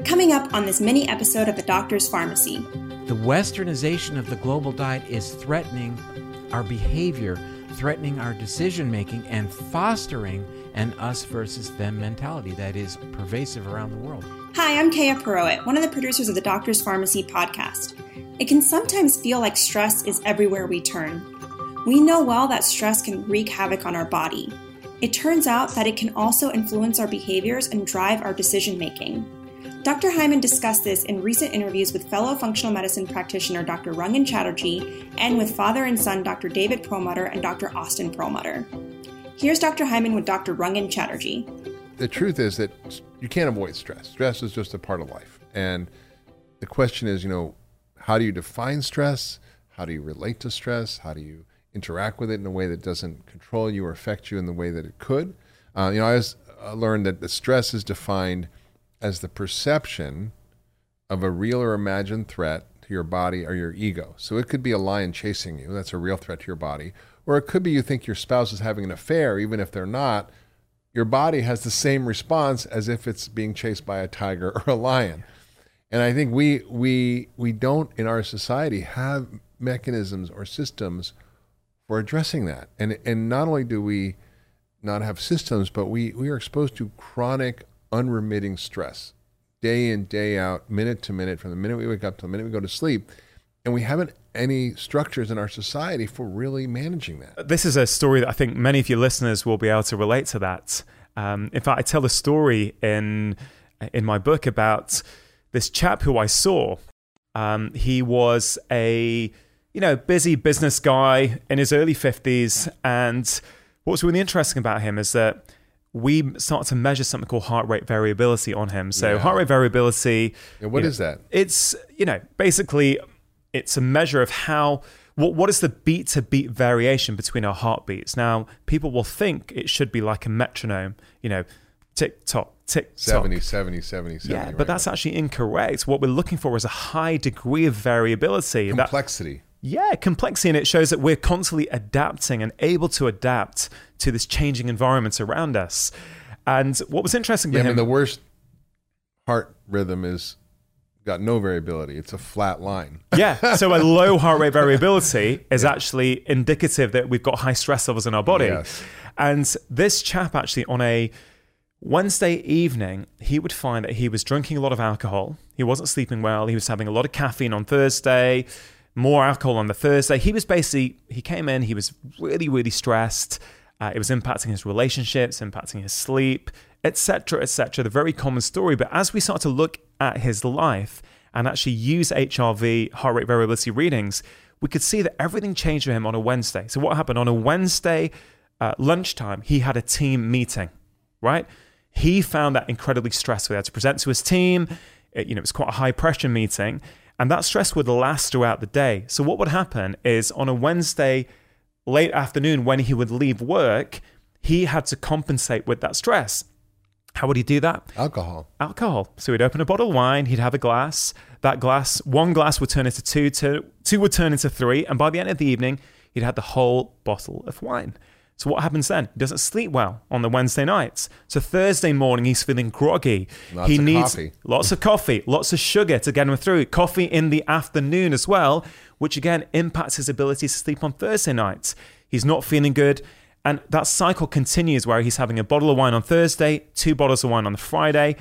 Coming up on this mini episode of The Doctor's Pharmacy. The westernization of the global diet is threatening our behavior, threatening our decision-making, and fostering an us versus them mentality that is pervasive around the world. Hi, I'm Kaya Perowit, one of the producers of the Doctor's Pharmacy podcast. It can sometimes feel like stress is everywhere we turn. We know well that stress can wreak havoc on our body. It turns out that it can also influence our behaviors and drive our decision-making. Dr. Hyman discussed this in recent interviews with fellow functional medicine practitioner Dr. Rangan Chatterjee and with father and son Dr. David Perlmutter and Dr. Austin Perlmutter. Here's Dr. Hyman with Dr. Rangan Chatterjee. The truth is that you can't avoid stress. Stress is just a part of life. And the question is, how do you define stress? How do you relate to stress? How do you interact with it in a way that doesn't control you or affect you in the way that it could? I learned that the stress is defined as the perception of a real or imagined threat to your body or your ego. So it could be a lion chasing you. That's a real threat to your body. Or it could be you think your spouse is having an affair, even if they're not. Your body has the same response as if it's being chased by a tiger or a lion. And I think we don't in our society have mechanisms or systems for addressing that. And not only do we not have systems, but we are exposed to chronic, unremitting stress, day in, day out, minute to minute, from the minute we wake up to the minute we go to sleep. And we haven't any structures in our society for really managing that. This is a story that I think many of your listeners will be able to relate to that. In fact, I tell a story in my book about this chap who I saw. He was a busy business guy in his early 50s. And what's really interesting about him is that we start to measure something called heart rate variability on him. So heart rate variability. And what is that? It's, basically it's a measure of what is the beat to beat variation between our heartbeats. Now, people will think it should be like a metronome, tick tock, tick tock. 70, 70, 70, 70. Yeah, but that's actually incorrect. What we're looking for is a high degree of variability. Complexity. Complexity, and it shows that we're constantly adapting and able to adapt to this changing environment around us. And what was interesting to him... the worst heart rhythm is got no variability. It's a flat line. So a low heart rate variability is actually indicative that we've got high stress levels in our body. Yes. And this chap actually, on a Wednesday evening, he would find that he was drinking a lot of alcohol. He wasn't sleeping well. He was having a lot of caffeine on Thursday, more alcohol on the Thursday. He came in, he was really, really stressed. It was impacting his relationships, impacting his sleep, etc., etc. The very common story. But as we start to look at his life and actually use HRV, heart rate variability readings, we could see that everything changed for him on a Wednesday. So what happened? On a Wednesday lunchtime, he had a team meeting, right? He found that incredibly stressful. He had to present to his team. It was quite a high pressure meeting. And that stress would last throughout the day. So what would happen is on a Wednesday late afternoon when he would leave work, he had to compensate with that stress. How would he do that? Alcohol. So he'd open a bottle of wine, he'd have a glass. One glass would turn into two would turn into three. And by the end of the evening, he'd had the whole bottle of wine. So what happens then? He doesn't sleep well on the Wednesday nights. So Thursday morning, he's feeling groggy. He needs lots of coffee, lots of sugar to get him through. Coffee in the afternoon as well, which again impacts his ability to sleep on Thursday nights. He's not feeling good. And that cycle continues where he's having a bottle of wine on Thursday, 2 bottles of wine on the Friday,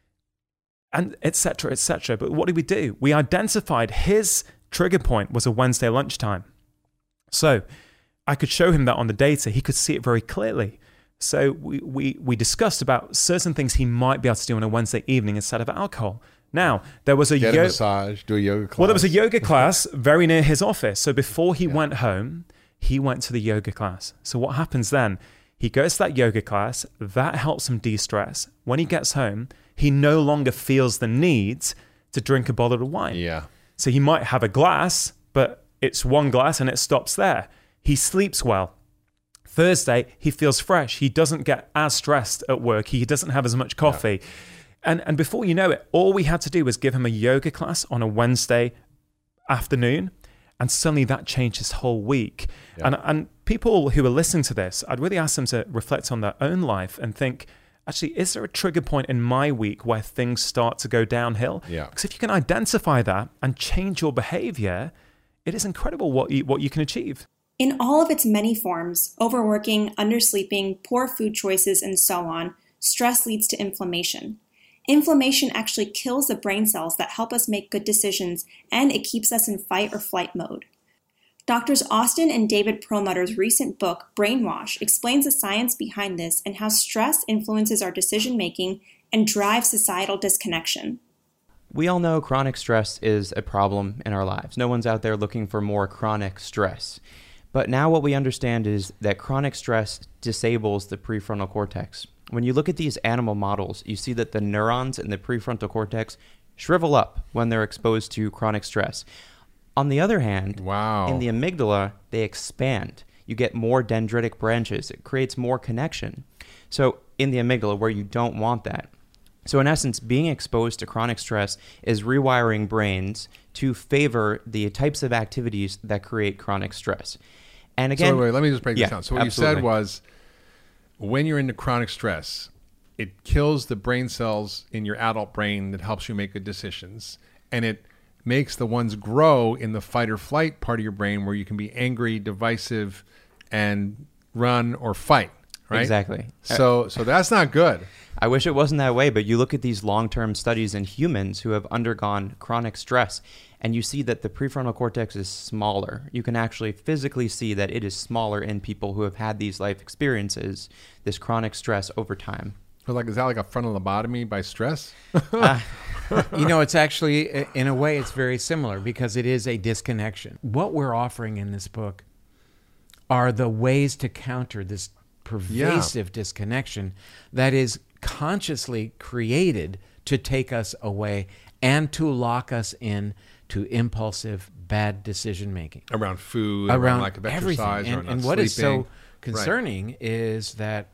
and et cetera, et cetera. But what did we do? We identified his trigger point was a Wednesday lunchtime. So I could show him that on the data. He could see it very clearly. So we discussed about certain things he might be able to do on a Wednesday evening instead of alcohol. Now, there was a massage, do a yoga class. Well, there was a yoga class very near his office. So before he went home, he went to the yoga class. So what happens then? He goes to that yoga class. That helps him de-stress. When he gets home, he no longer feels the need to drink a bottle of wine. Yeah. So he might have a glass, but it's one glass and it stops there. He sleeps well. Thursday, he feels fresh. He doesn't get as stressed at work. He doesn't have as much coffee. Yeah. And before you know it, all we had to do was give him a yoga class on a Wednesday afternoon, and suddenly that changed his whole week. Yeah. And people who are listening to this, I'd really ask them to reflect on their own life and think, actually, is there a trigger point in my week where things start to go downhill? Yeah. Because if you can identify that and change your behavior, it is incredible what you can achieve. In all of its many forms, overworking, undersleeping, poor food choices, and so on, stress leads to inflammation. Inflammation actually kills the brain cells that help us make good decisions, and it keeps us in fight or flight mode. Doctors Austin and David Perlmutter's recent book, Brainwash, explains the science behind this and how stress influences our decision-making and drives societal disconnection. We all know chronic stress is a problem in our lives. No one's out there looking for more chronic stress. But now what we understand is that chronic stress disables the prefrontal cortex. When you look at these animal models, you see that the neurons in the prefrontal cortex shrivel up when they're exposed to chronic stress. On the other hand, in the amygdala, they expand. You get more dendritic branches. It creates more connection. So in the amygdala, where you don't want that. So in essence, being exposed to chronic stress is rewiring brains to favor the types of activities that create chronic stress. And again, so wait, let me just break this down. So what absolutely. you said was, when you're into chronic stress, it kills the brain cells in your adult brain that helps you make good decisions, and it makes the ones grow in the fight or flight part of your brain where you can be angry, divisive, and run or fight. Right? Exactly. So that's not good. I wish it wasn't that way, but you look at these long-term studies in humans who have undergone chronic stress, and you see that the prefrontal cortex is smaller. You can actually physically see that it is smaller in people who have had these life experiences, this chronic stress over time. So is that like a frontal lobotomy by stress? It's actually, in a way, it's very similar because it is a disconnection. What we're offering in this book are the ways to counter this pervasive disconnection that is consciously created to take us away and to lock us in to impulsive, bad decision making around food, around lack of exercise, everything. And what is so concerning is that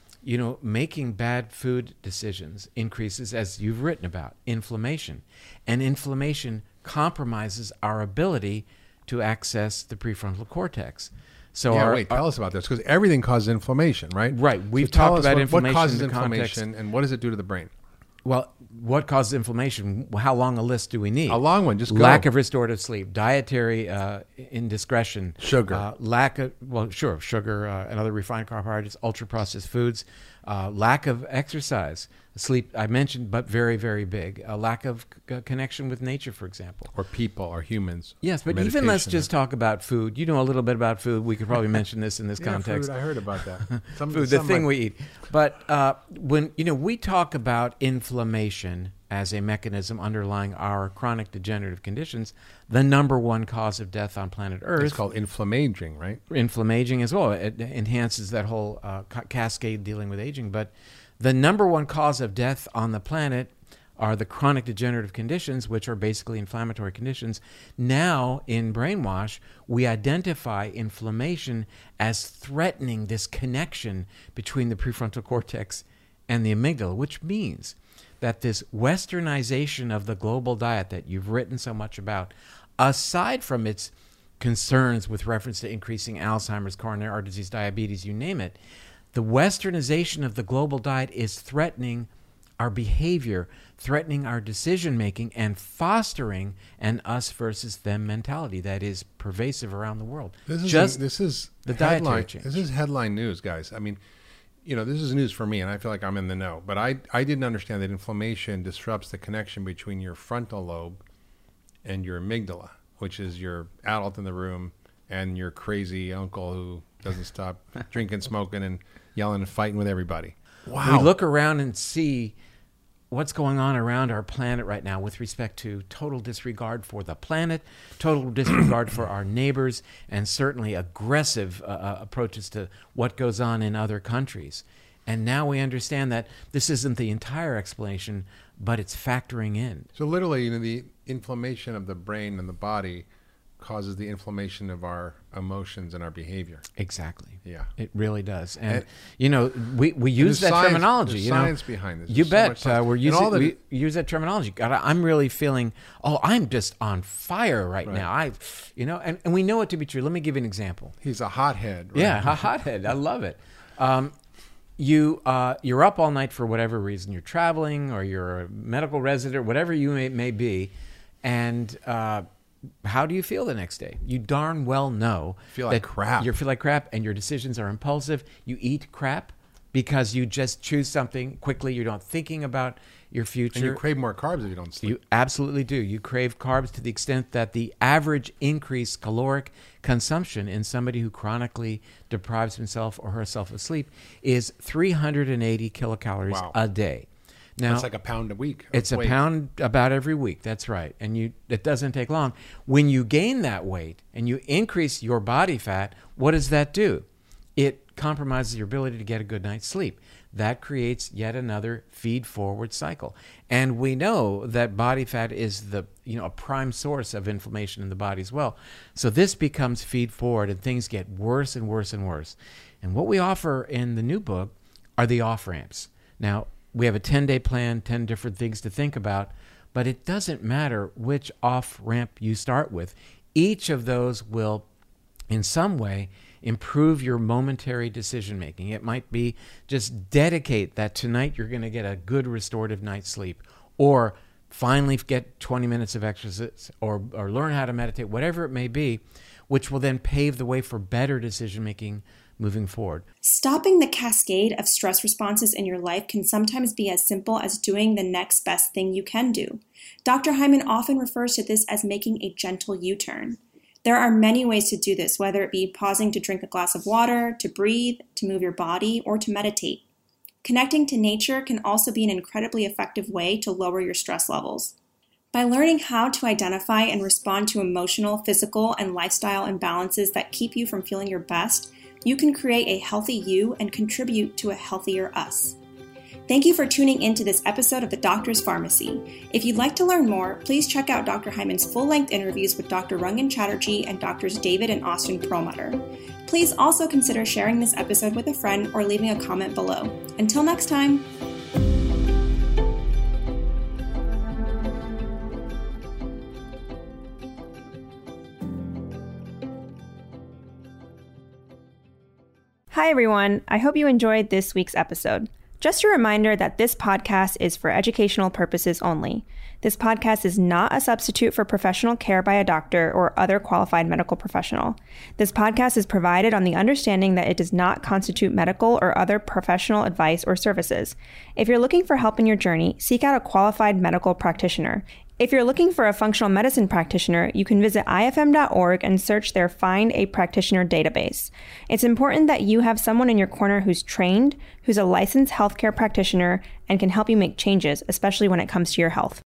making bad food decisions increases, as you've written about, inflammation, and inflammation compromises our ability to access the prefrontal cortex. So tell us about this, because everything causes inflammation, right? Right. We've talked about inflammation. What causes in the inflammation, context. and what does it do to the brain? Well, what causes inflammation? How long a list do we need? A long one. Just go. Lack of restorative sleep, dietary indiscretion, sugar, sugar and other refined carbohydrates, ultra-processed foods, lack of exercise, sleep. I mentioned, but very, very big. A lack of connection with nature, for example, or people, or humans. Yes, but even let's just talk about food. You know a little bit about food. We could probably mention this in this context. Food, I heard about that. Food, the thing we eat. But when we talk about inflammation as a mechanism underlying our chronic degenerative conditions, the number one cause of death on planet Earth. It's called inflammaging, right? Inflammaging as well. It enhances that whole cascade dealing with aging. But the number one cause of death on the planet are the chronic degenerative conditions, which are basically inflammatory conditions. Now, in Brainwash, we identify inflammation as threatening this connection between the prefrontal cortex and the amygdala, which means that this westernization of the global diet that you've written so much about, aside from its concerns with reference to increasing Alzheimer's, coronary artery disease, diabetes, you name it, the westernization of the global diet is threatening our behavior, threatening our decision-making, and fostering an us versus them mentality that is pervasive around the world. This is the dietary change. This is headline news, guys. I mean, this is news for me, and I feel like I'm in the know. But I didn't understand that inflammation disrupts the connection between your frontal lobe and your amygdala, which is your adult in the room and your crazy uncle who doesn't stop drinking, smoking, and yelling and fighting with everybody. Wow. We look around and see what's going on around our planet right now with respect to total disregard for the planet, total disregard for our neighbors, and certainly aggressive approaches to what goes on in other countries. And now we understand that this isn't the entire explanation, but it's factoring in. So literally, the inflammation of the brain and the body causes the inflammation of our emotions and our behavior. Exactly. Yeah. It really does. And we use that terminology. There's science behind this. You bet. We use that terminology. God, I'm really feeling, I'm just on fire right now. And we know it to be true. Let me give you an example. He's a hothead. Right? Yeah, a hothead. I love it. you're up all night for whatever reason. You're traveling or you're a medical resident, whatever you may be. And how do you feel the next day? You darn well know Feel like crap. You feel like crap, and your decisions are impulsive. You eat crap because you just choose something quickly. You're not thinking about your future. And you crave more carbs if you don't sleep. You absolutely do. You crave carbs to the extent that the average increased caloric consumption in somebody who chronically deprives himself or herself of sleep is 380 kilocalories a day. Now, That's like a pound a week. It's a pound about every week. That's right. And it doesn't take long. When you gain that weight and you increase your body fat, what does that do? It compromises your ability to get a good night's sleep. That creates yet another feed-forward cycle. And we know that body fat is a prime source of inflammation in the body as well. So this becomes feed-forward, and things get worse and worse and worse. And what we offer in the new book are the off-ramps. Now, we have a 10-day plan, 10 different things to think about, but it doesn't matter which off-ramp you start with. Each of those will, in some way, improve your momentary decision making. It might be just dedicate that tonight you're going to get a good restorative night's sleep, or finally get 20 minutes of exercise, or learn how to meditate, whatever it may be, which will then pave the way for better decision making moving forward. Stopping the cascade of stress responses in your life can sometimes be as simple as doing the next best thing you can do. Dr. Hyman often refers to this as making a gentle U-turn. There are many ways to do this, whether it be pausing to drink a glass of water, to breathe, to move your body, or to meditate. Connecting to nature can also be an incredibly effective way to lower your stress levels. By learning how to identify and respond to emotional, physical, and lifestyle imbalances that keep you from feeling your best, you can create a healthy you and contribute to a healthier us. Thank you for tuning into this episode of The Doctor's Pharmacy. If you'd like to learn more, please check out Dr. Hyman's full-length interviews with Dr. Rangan Chatterjee and Drs. David and Austin Perlmutter. Please also consider sharing this episode with a friend or leaving a comment below. Until next time. Hi everyone, I hope you enjoyed this week's episode. Just a reminder that this podcast is for educational purposes only. This podcast is not a substitute for professional care by a doctor or other qualified medical professional. This podcast is provided on the understanding that it does not constitute medical or other professional advice or services. If you're looking for help in your journey, seek out a qualified medical practitioner. If you're looking for a functional medicine practitioner, you can visit ifm.org and search their Find a Practitioner database. It's important that you have someone in your corner who's trained, who's a licensed healthcare practitioner, and can help you make changes, especially when it comes to your health.